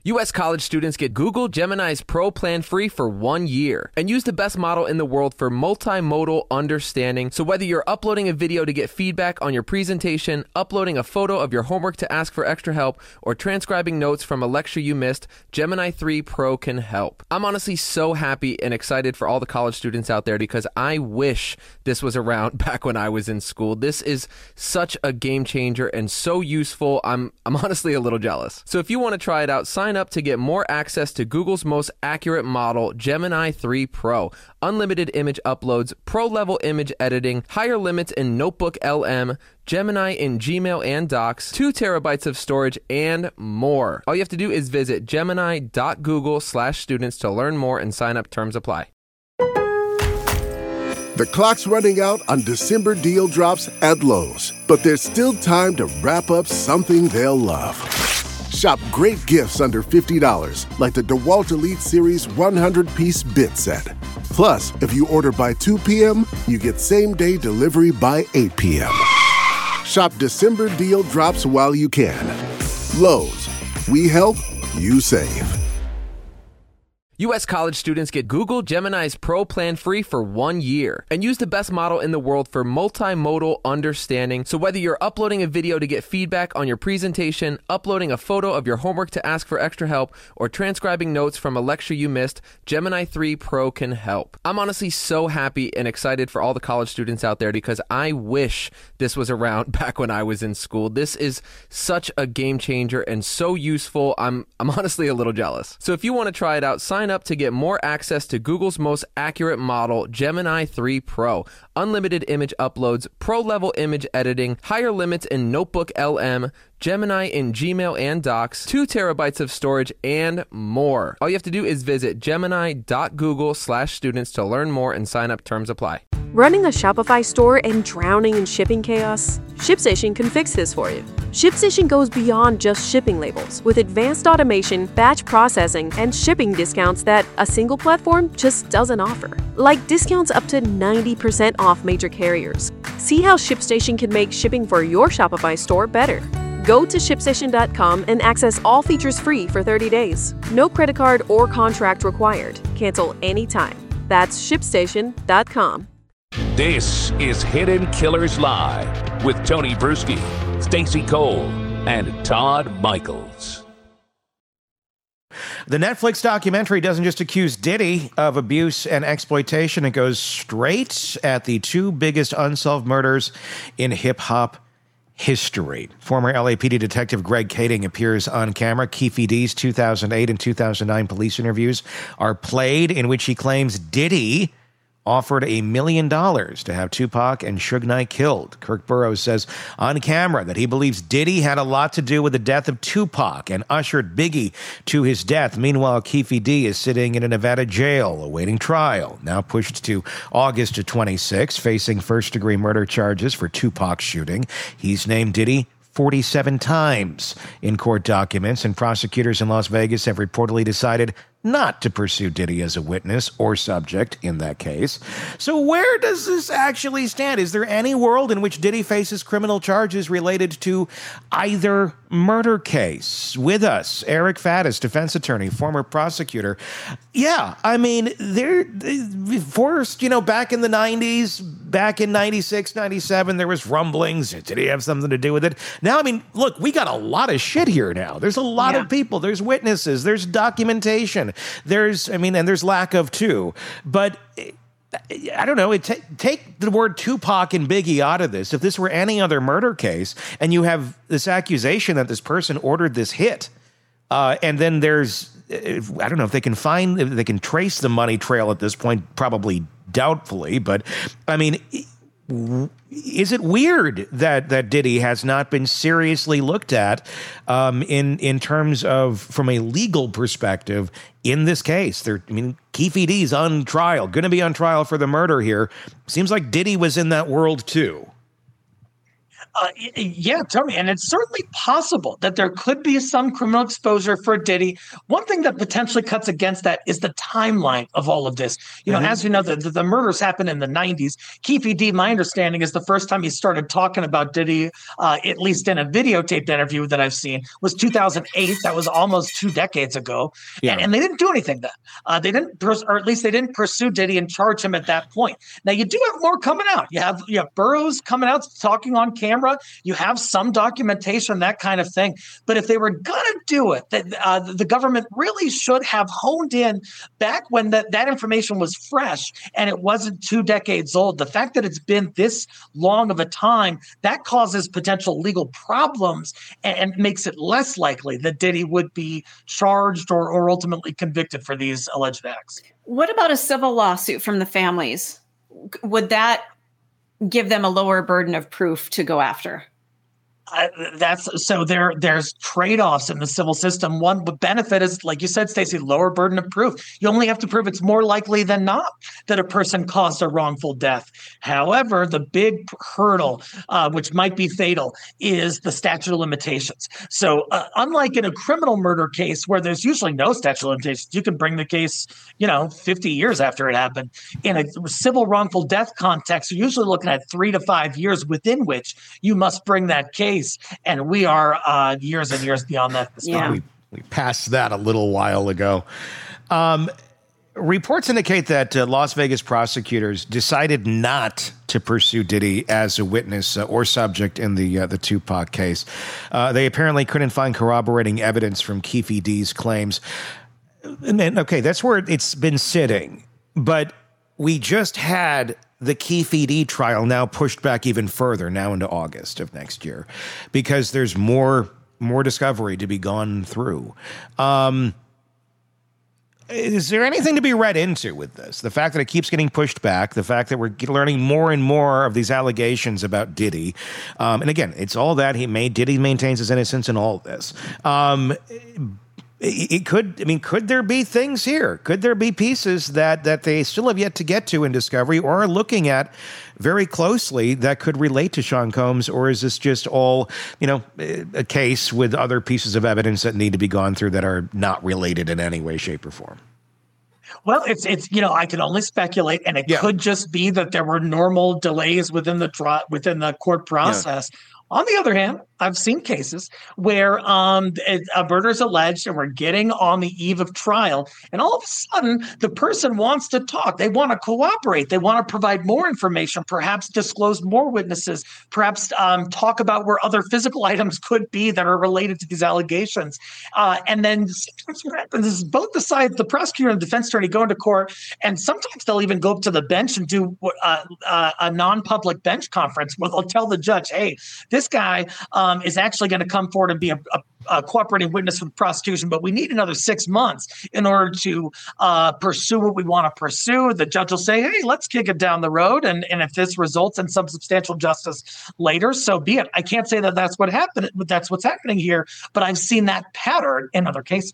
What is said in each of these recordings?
U.S. college students get Google Gemini's Pro plan free for 1 year and use the best model in the world for multimodal understanding. So whether you're uploading a video to get feedback on your presentation, uploading a photo of your homework to ask for extra help, or transcribing notes from a lecture you missed, Gemini 3 Pro can help. I'm honestly so happy and excited for all the college students out there because I wish this was around back when I was in school. This is such a game changer and so useful. I'm honestly a little jealous. So if you want to try it out, sign up to get more access to Google's most accurate model, Gemini 3 Pro. Unlimited image uploads, pro-level image editing, higher limits in Notebook LM, Gemini in Gmail and Docs, 2 terabytes of storage, and more. All you have to do is visit gemini.google/students to learn more and sign up. Terms apply. The clock's running out on December deal drops at Lowe's, but there's still time to wrap up something they'll love. Shop great gifts under $50, like the DeWalt Elite Series 100-piece bit set. Plus, if you order by 2 p.m., you get same-day delivery by 8 p.m. Shop December deal drops while you can. Lowe's. We help, you save. U.S. college students get Google Gemini's Pro plan free for 1 year and use the best model in the world for multimodal understanding. So whether you're uploading a video to get feedback on your presentation, uploading a photo of your homework to ask for extra help, or transcribing notes from a lecture you missed, Gemini 3 Pro can help. I'm honestly so happy and excited for all the college students out there because I wish this was around back when I was in school. This is such a game changer and so useful. I'm honestly a little jealous. So if you want to try it out, sign up to get more access to Google's most accurate model, Gemini 3 Pro. Unlimited image uploads, pro-level image editing, higher limits in Notebook LM, Gemini in Gmail and Docs, 2 terabytes of storage, and more. All you have to do is visit gemini.google/students to learn more and sign up. Terms apply. Running a Shopify store and drowning in shipping chaos? ShipStation can fix this for you. ShipStation goes beyond just shipping labels with advanced automation, batch processing, and shipping discounts that a single platform just doesn't offer. Like discounts up to 90% off major carriers. See how ShipStation can make shipping for your Shopify store better. Go to ShipStation.com and access all features free for 30 days. No credit card or contract required. Cancel anytime. That's ShipStation.com. This is Hidden Killers Live with Tony Bruschi, Stacey Cole, and Todd Michaels. The Netflix documentary doesn't just accuse Diddy of abuse and exploitation. It goes straight at the 2 biggest unsolved murders in hip-hop history. Former LAPD detective Greg Kading appears on camera. Keefe D's 2008 and 2009 police interviews are played, in which he claims Diddy offered $1 million to have Tupac and Suge Knight killed. Kirk Burrows says on camera that he believes Diddy had a lot to do with the death of Tupac and ushered Biggie to his death. Meanwhile, Keefe D is sitting in a Nevada jail awaiting trial, now pushed to August of 26, facing first-degree murder charges for Tupac's shooting. He's named Diddy 47 times in court documents, and prosecutors in Las Vegas have reportedly decided not to pursue Diddy as a witness or subject in that case. So where does this actually stand? Is there any world in which Diddy faces criminal charges related to either murder case? With us, Eric Faddis, defense attorney, former prosecutor. Yeah, I mean, first, back in the 90s, back in 96, 97, there was rumblings. Did he have something to do with it? Now, I mean, look, we got a lot of shit here now. There's a lot of people. There's witnesses. There's documentation. There's lack of too. But I don't know. Take the word Tupac and Biggie out of this. If this were any other murder case, and you have this accusation that this person ordered this hit, and then there's, I don't know if they can trace the money trail at this point, probably doubtfully. But I mean, is it weird that Diddy has not been seriously looked at in terms of, from a legal perspective, in this case? Keefe D's on trial, going to be on trial for the murder here. Seems like Diddy was in that world too. Yeah, Tony, and it's certainly possible that there could be some criminal exposure for Diddy. One thing that potentially cuts against that is the timeline of all of this. As you know, the murders happened in the 90s. Keffe D, my understanding, is the first time he started talking about Diddy, at least in a videotaped interview that I've seen, was 2008. That was almost 2 decades ago. Yeah. And they didn't do anything then. They didn't, or at least they didn't pursue Diddy and charge him at that point. Now, you do have more coming out. You have Burroughs coming out talking on camera. You have some documentation, that kind of thing. But if they were going to do it, the government really should have honed in back when that information was fresh and it wasn't 2 decades old. The fact that it's been this long of a time, that causes potential legal problems and makes it less likely that Diddy would be charged or ultimately convicted for these alleged acts. What about a civil lawsuit from the families? Would that give them a lower burden of proof to go after? There's trade-offs in the civil system. One benefit is, like you said, Stacey, lower burden of proof. You only have to prove it's more likely than not that a person caused a wrongful death. However, the big hurdle, which might be fatal, is the statute of limitations. So unlike in a criminal murder case where there's usually no statute of limitations, you can bring the case, 50 years after it happened. In a civil wrongful death context, you're usually looking at 3 to 5 years within which you must bring that case. And we are years and years beyond that. Yeah. We passed that a little while ago. Reports indicate that Las Vegas prosecutors decided not to pursue Diddy as a witness or subject in the Tupac case. They apparently couldn't find corroborating evidence from Keffe D's claims. And then, okay, that's where it's been sitting. But we just had the Keffe D trial now pushed back even further, now into August of next year, because there's more discovery to be gone through. Is there anything to be read into with this? The fact that it keeps getting pushed back, the fact that we're learning more and more of these allegations about Diddy. And again, it's all that Diddy maintains his innocence in all of this. Could there be things here? Could there be pieces that they still have yet to get to in discovery or are looking at very closely that could relate to Sean Combs? Or is this just all, a case with other pieces of evidence that need to be gone through that are not related in any way, shape, or form? Well, it's I can only speculate, and it could just be that there were normal delays within the court process. Yeah. On the other hand, I've seen cases where a murder is alleged and we're getting on the eve of trial, and all of a sudden the person wants to talk. They want to cooperate. They want to provide more information, perhaps disclose more witnesses, perhaps talk about where other physical items could be that are related to these allegations. And then sometimes what happens is both the sides, the prosecutor and the defense attorney, go into court, and sometimes they'll even go up to the bench and do a non-public bench conference where they'll tell the judge, hey, this guy is actually going to come forward and be a cooperating witness for the prosecution, but we need another 6 months in order to pursue what we want to pursue. The judge will say, hey, let's kick it down the road. And if this results in some substantial justice later, so be it. I can't say that that's what happened, but that's what's happening here. But I've seen that pattern in other cases.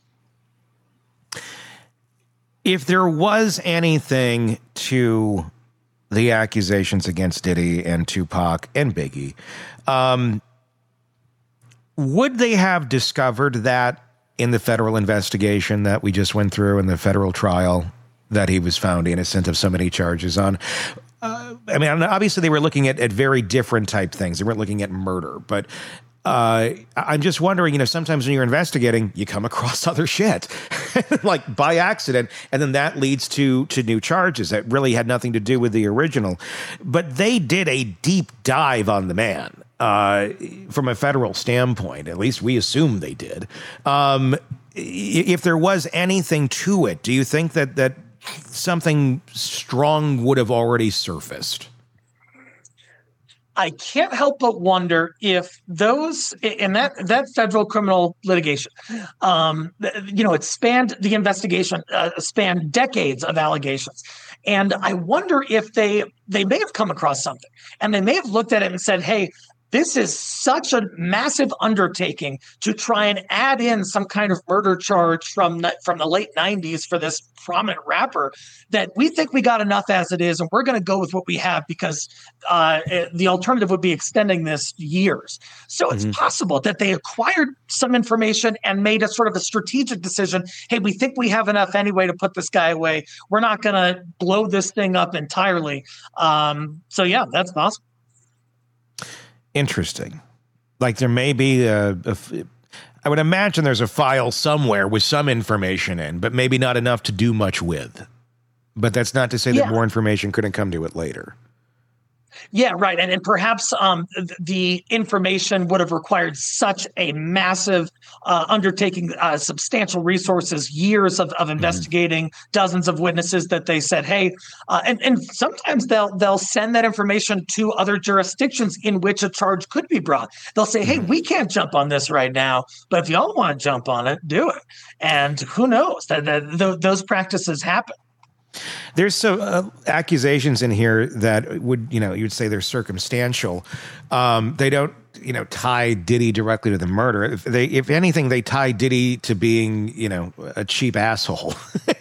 If there was anything to the accusations against Diddy and Tupac and Biggie, would they have discovered that in the federal investigation that we just went through in the federal trial that he was found innocent of so many charges on? Obviously they were looking at very different type things. They weren't looking at murder, but I'm just wondering, sometimes when you're investigating, you come across other shit like by accident, and then that leads to new charges that really had nothing to do with the original. But they did a deep dive on the man from a federal standpoint. At least we assume they did. If there was anything to it, do you think that something strong would have already surfaced? I can't help but wonder if those in that federal criminal litigation, it spanned the investigation, spanned decades of allegations. And I wonder if they may have come across something and they may have looked at it and said, hey, this is such a massive undertaking to try and add in some kind of murder charge from the late 90s for this prominent rapper that we think we got enough as it is, and we're going to go with what we have because the alternative would be extending this years. So it's possible that they acquired some information and made a sort of a strategic decision. Hey, we think we have enough anyway to put this guy away. We're not going to blow this thing up entirely. So yeah, that's possible. Interesting. Like there may be I would imagine there's a file somewhere with some information in, but maybe not enough to do much with. But that's not to say that more information couldn't come to it later. Yeah, right. And perhaps the information would have required such a massive undertaking, substantial resources, years of investigating, dozens of witnesses that they said, hey, and sometimes they'll send that information to other jurisdictions in which a charge could be brought. They'll say, hey, we can't jump on this right now, but if y'all want to jump on it, do it. And who knows, those practices happen. There's some accusations in here that would, you'd say they're circumstantial. They don't, tie Diddy directly to the murder. If anything, they tie Diddy to being, a cheap asshole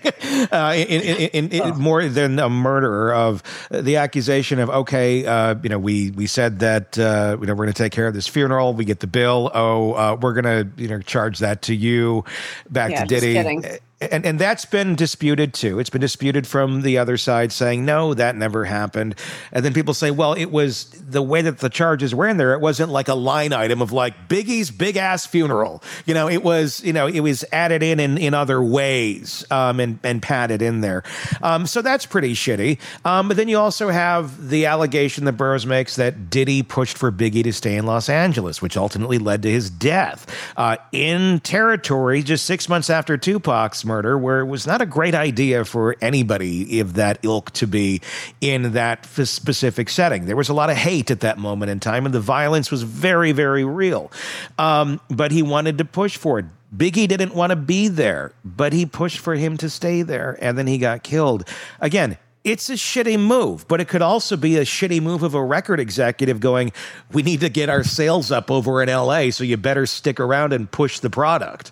in more than a murderer. Of the accusation of, okay, we said that, we're going to take care of this funeral. We get the bill. We're going to, charge that to you, back to Diddy. Just kidding. And that's been disputed too. It's been disputed from the other side, saying, no, that never happened. And then people say, well, it was the way that the charges were in there. It wasn't like a line item of like Biggie's big ass funeral. It was added in other ways, and padded in there. So that's pretty shitty. But then you also have the allegation that Burroughs makes that Diddy pushed for Biggie to stay in Los Angeles, which ultimately led to his death in territory just 6 months after Tupac's murder, where it was not a great idea for anybody of that ilk to be in that specific setting. There was a lot of hate at that moment in time, and the violence was very, very real. But he wanted to push for it. Biggie didn't want to be there, but he pushed for him to stay there, and then he got killed. Again, it's a shitty move, but it could also be a shitty move of a record executive going, we need to get our sales up over in LA, so you better stick around and push the product.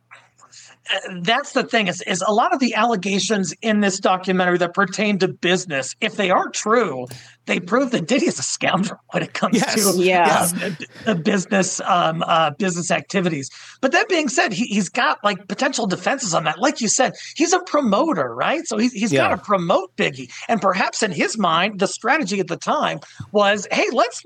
That's the thing is a lot of the allegations in this documentary that pertain to business, if they are true, they prove that Diddy is a scoundrel when it comes to business activities. But that being said, he's got like potential defenses on that. Like you said, he's a promoter, right? So he's got to promote Biggie. And perhaps in his mind, the strategy at the time was, hey, let's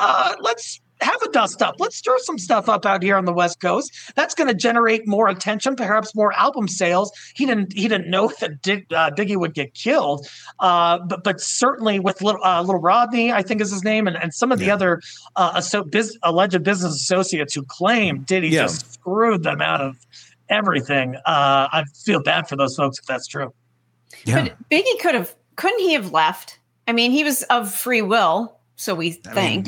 have a dust up. Let's stir some stuff up out here on the West Coast. That's going to generate more attention, perhaps more album sales. He didn't know that Biggie would get killed, but certainly with Little Rodney, I think is his name, and some of the other alleged business associates who claim Diddy just screwed them out of everything. I feel bad for those folks if that's true. Yeah. But Biggie couldn't he have left? I mean, he was of free will. So we think.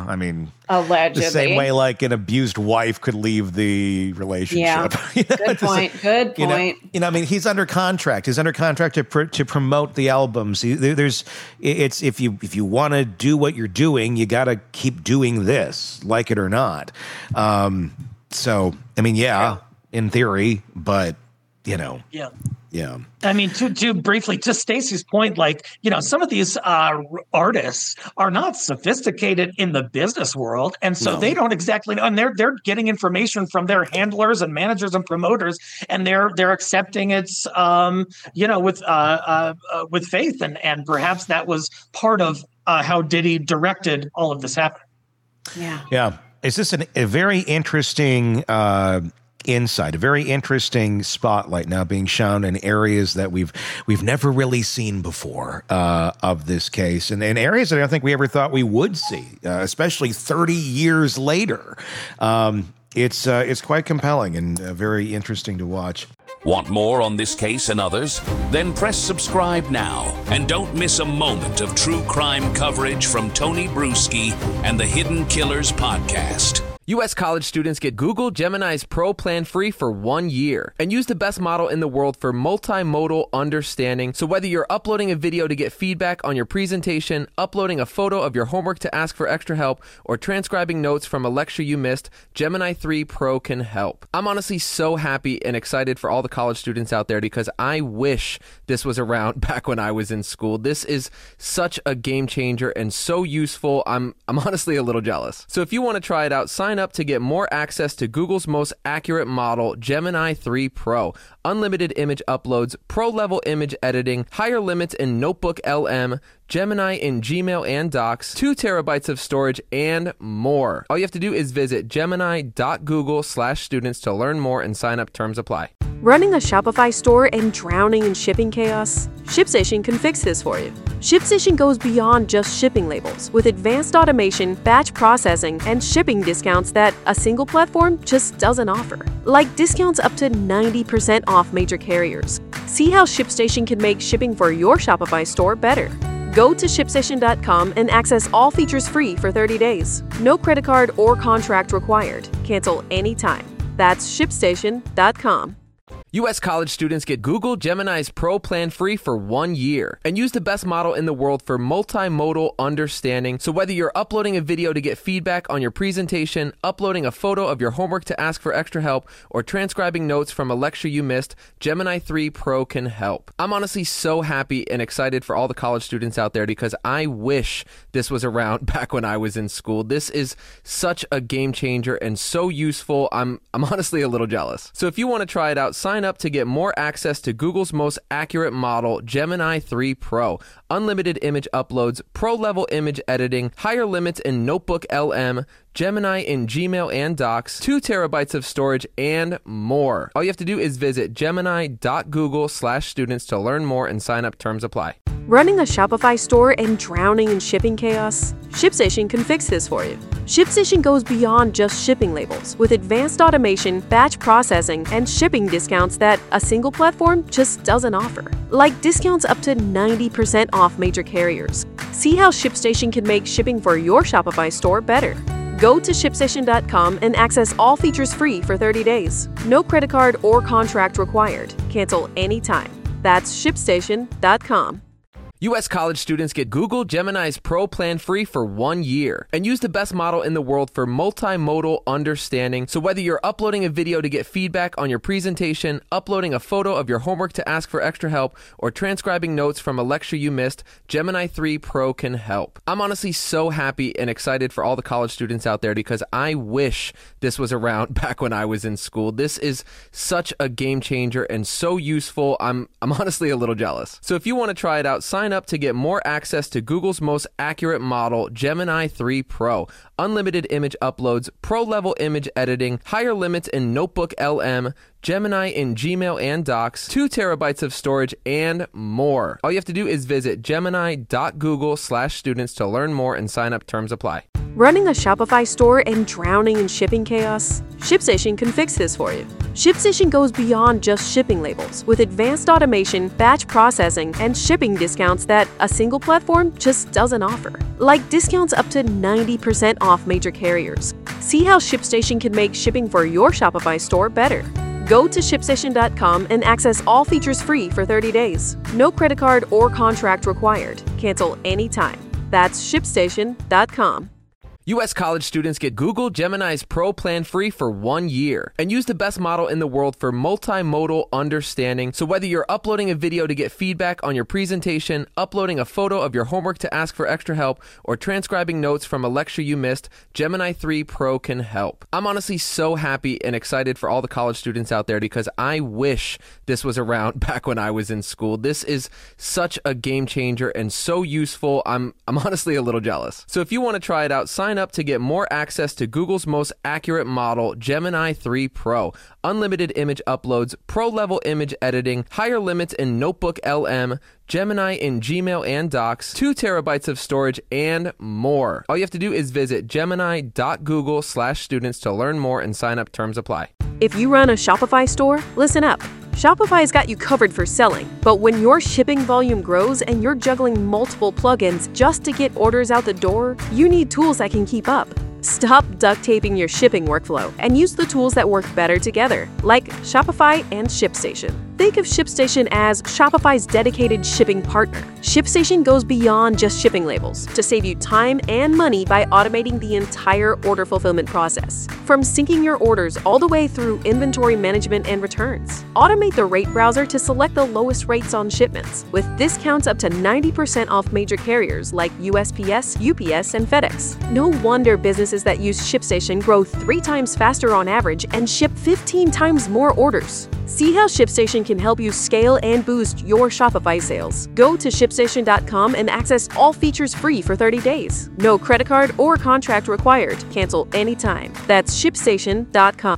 The Allegedly. same way like an abused wife could leave the relationship. Yeah. Good point. Good point. He's under contract. He's under contract to promote the albums. If you want to do what you're doing, you got to keep doing this, like it or not. In theory, but Yeah. I mean, to briefly, to Stacey's point, some of these artists are not sophisticated in the business world. And so they don't exactly know. And they're getting information from their handlers and managers and promoters, and they're accepting it's, with faith. And perhaps that was part of how Diddy directed all of this happening. Yeah. Yeah. Is this a very interesting insight, a very interesting spotlight now being shown in areas that we've never really seen before of this case, and in areas that I don't think we ever thought we would see, especially 30 years later. It's quite compelling and very interesting to watch. Want more on this case and others? Then press subscribe now and don't miss a moment of true crime coverage from Tony Bruschi and the Hidden Killers podcast. U.S. college students get Google Gemini's Pro plan free for 1 year and use the best model in the world for multimodal understanding. So whether you're uploading a video to get feedback on your presentation, uploading a photo of your homework to ask for extra help, or transcribing notes from a lecture you missed, Gemini 3 Pro can help. I'm honestly so happy and excited for all the college students out there because I wish this was around back when I was in school. This is such a game changer and so useful. I'm honestly a little jealous. So if you want to try it out, sign up to get more access to Google's most accurate model, Gemini 3 Pro, unlimited image uploads, pro-level image editing, higher limits in Notebook LM, Gemini in Gmail and Docs, 2 terabytes of storage, and more. All you have to do is visit gemini.google/students to learn more and sign up. Terms apply. Running a Shopify store and drowning in shipping chaos? ShipStation can fix this for you. ShipStation goes beyond just shipping labels with advanced automation, batch processing, and shipping discounts that a single platform just doesn't offer. Like discounts up to 90% off major carriers. See how ShipStation can make shipping for your Shopify store better. Go to ShipStation.com and access all features free for 30 days. No credit card or contract required. Cancel anytime. That's ShipStation.com. U.S. college students get Google Gemini's Pro plan free for 1 year and use the best model in the world for multimodal understanding. So whether you're uploading a video to get feedback on your presentation, uploading a photo of your homework to ask for extra help, or transcribing notes from a lecture you missed, Gemini 3 Pro can help. I'm honestly so happy and excited for all the college students out there because I wish this was around back when I was in school. This is such a game changer and so useful. I'm honestly a little jealous. So if you want to try it out, sign up to get more access to Google's most accurate model, Gemini 3 Pro, unlimited image uploads, pro-level image editing, higher limits in Notebook LM, Gemini in Gmail and Docs, 2 terabytes of storage, and more. All you have to do is visit gemini.google/students to learn more and sign up. Terms apply. Running a Shopify store and drowning in shipping chaos? ShipStation can fix this for you. ShipStation goes beyond just shipping labels with advanced automation, batch processing, and shipping discounts that a single platform just doesn't offer. Like discounts up to 90% off major carriers. See how ShipStation can make shipping for your Shopify store better. Go to ShipStation.com and access all features free for 30 days. No credit card or contract required. Cancel anytime. That's ShipStation.com. U.S. college students get Google Gemini's Pro plan free for 1 year and use the best model in the world for multimodal understanding. So whether you're uploading a video to get feedback on your presentation, uploading a photo of your homework to ask for extra help, or transcribing notes from a lecture you missed, Gemini 3 Pro can help. I'm honestly so happy and excited for all the college students out there because I wish this was around back when I was in school. This is such a game changer and so useful. I'm honestly a little jealous. So if you want to try it out, sign up to get more access to Google's most accurate model, Gemini 3 Pro, unlimited image uploads, pro-level image editing, higher limits in Notebook LM, Gemini in Gmail and Docs, 2 terabytes of storage, and more. All you have to do is visit gemini.google/students to learn more and sign up. Terms apply. Running a Shopify store and drowning in shipping chaos? ShipStation can fix this for you. ShipStation goes beyond just shipping labels with advanced automation, batch processing, and shipping discounts that a single platform just doesn't offer. Like discounts up to 90% off major carriers. See how ShipStation can make shipping for your Shopify store better. Go to ShipStation.com and access all features free for 30 days. No credit card or contract required. Cancel anytime. That's ShipStation.com. U.S. college students get Google Gemini's Pro plan free for 1 year and use the best model in the world for multimodal understanding. So whether you're uploading a video to get feedback on your presentation, uploading a photo of your homework to ask for extra help, or transcribing notes from a lecture you missed, Gemini 3 Pro can help. I'm honestly so happy and excited for all the college students out there because I wish this was around back when I was in school. This is such a game changer and so useful. I'm honestly a little jealous. So if you want to try it out, sign up to get more access to Google's most accurate model, Gemini 3 Pro, unlimited image uploads, pro-level image editing, higher limits in Notebook LM, Gemini in Gmail and Docs, 2 terabytes of storage, and more. All you have to do is visit gemini.google/students to learn more and sign up. Terms apply. If you run a Shopify store, listen up. Shopify's got you covered for selling, but when your shipping volume grows and you're juggling multiple plugins just to get orders out the door, you need tools that can keep up. Stop duct taping your shipping workflow and use the tools that work better together, like Shopify and ShipStation. Think of ShipStation as Shopify's dedicated shipping partner. ShipStation goes beyond just shipping labels to save you time and money by automating the entire order fulfillment process. From syncing your orders all the way through inventory management and returns. Automate the rate browser to select the lowest rates on shipments, with discounts up to 90% off major carriers like USPS, UPS, and FedEx. No wonder businesses that use ShipStation grow 3 times faster on average and ship 15 times more orders. See how ShipStation can help you scale and boost your Shopify sales. Go to ShipStation.com and access all features free for 30 days. No credit card or contract required. Cancel anytime. That's ShipStation.com.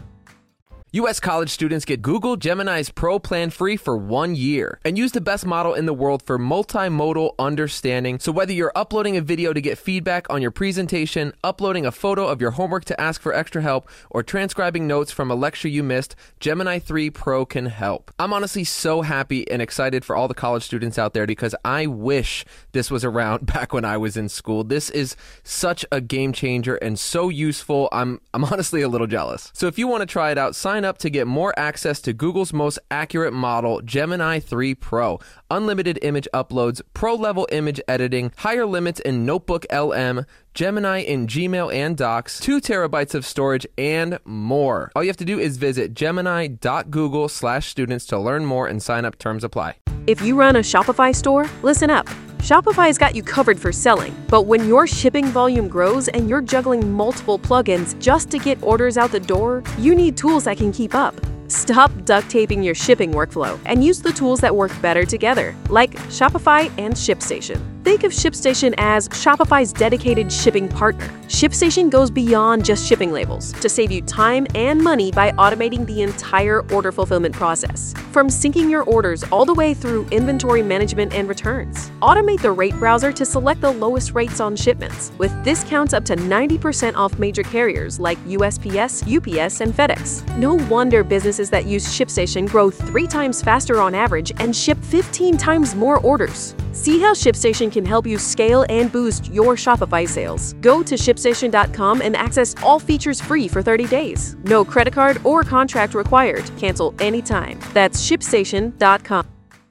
U.S. college students get Google Gemini's Pro plan free for 1 year and use the best model in the world for multimodal understanding. So whether you're uploading a video to get feedback on your presentation, uploading a photo of your homework to ask for extra help, or transcribing notes from a lecture you missed, Gemini 3 Pro can help. I'm honestly so happy and excited for all the college students out there because I wish this was around back when I was in school. This is such a game changer and so useful. I'm honestly a little jealous. So if you want to try it out, sign up to get more access to Google's most accurate model, Gemini 3 Pro. Unlimited image uploads, pro-level image editing, higher limits in Notebook LM, Gemini in Gmail and Docs, 2 terabytes of storage, and more. All you have to do is visit gemini.google/students to learn more and sign up. Terms apply. If you run a Shopify store, listen up. Shopify's got you covered for selling, but when your shipping volume grows and you're juggling multiple plugins just to get orders out the door, you need tools that can keep up. Stop duct taping your shipping workflow and use the tools that work better together, like Shopify and ShipStation. Think of ShipStation as Shopify's dedicated shipping partner. ShipStation goes beyond just shipping labels to save you time and money by automating the entire order fulfillment process. From syncing your orders all the way through inventory management and returns. Automate the rate browser to select the lowest rates on shipments, with discounts up to 90% off major carriers like USPS, UPS, and FedEx. No wonder businesses that use ShipStation grow 3 times faster on average and ship 15 times more orders. See how ShipStation can help you scale and boost your Shopify sales. Go to ShipStation.com and access all features free for 30 days. No credit card or contract required. Cancel anytime. That's ShipStation.com.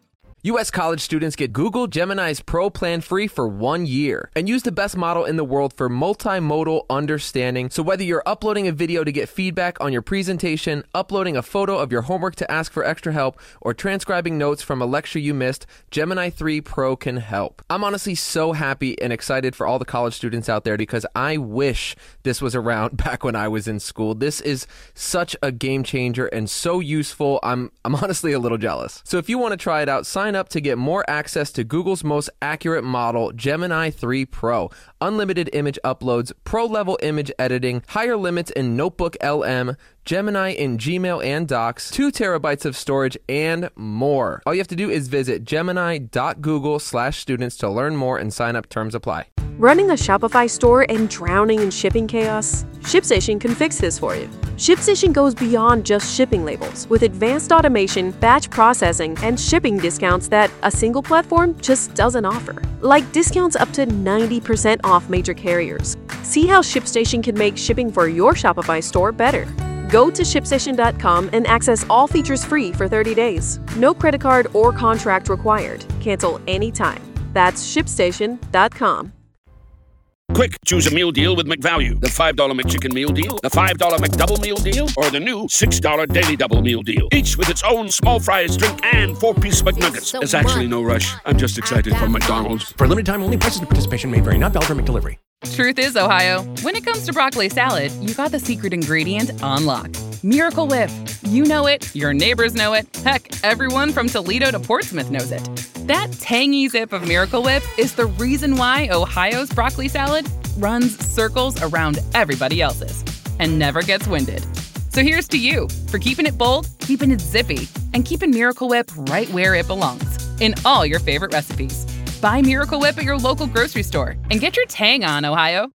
U.S. college students get Google Gemini's Pro plan free for 1 year and use the best model in the world for multimodal understanding. So whether you're uploading a video to get feedback on your presentation, uploading a photo of your homework to ask for extra help, or transcribing notes from a lecture you missed, Gemini 3 Pro can help. I'm honestly so happy and excited for all the college students out there because I wish this was around back when I was in school. This is such a game changer and so useful. I'm honestly a little jealous. So if you want to try it out, sign up to get more access to Google's most accurate model, Gemini 3 Pro. Unlimited image uploads, pro-level image editing, higher limits in Notebook LM, Gemini in Gmail and Docs, 2 terabytes of storage, and more. All you have to do is visit gemini.google/students to learn more and sign up. Terms apply. Running a Shopify store and drowning in shipping chaos? ShipStation can fix this for you. ShipStation goes beyond just shipping labels with advanced automation, batch processing, and shipping discounts that a single platform just doesn't offer. Like discounts up to 90% off major carriers. See how ShipStation can make shipping for your Shopify store better. Go to ShipStation.com and access all features free for 30 days. No credit card or contract required. Cancel anytime. That's ShipStation.com. Quick, choose a meal deal with McValue. The $5 McChicken meal deal, the $5 McDouble meal deal, or the new $6 Daily Double meal deal. Each with its own small fries, drink, and 4-piece McNuggets. There's actually no rush. I'm just excited for McDonald's. For limited time only, prices and participation may vary. Not valid for McDelivery. Truth is, Ohio, when it comes to broccoli salad, you got the secret ingredient on lock. Miracle Whip. You know it, your neighbors know it, heck, everyone from Toledo to Portsmouth knows it. That tangy zip of Miracle Whip is the reason why Ohio's broccoli salad runs circles around everybody else's and never gets winded. So here's to you for keeping it bold, keeping it zippy, and keeping Miracle Whip right where it belongs, in all your favorite recipes. Buy Miracle Whip at your local grocery store and get your tang on, Ohio.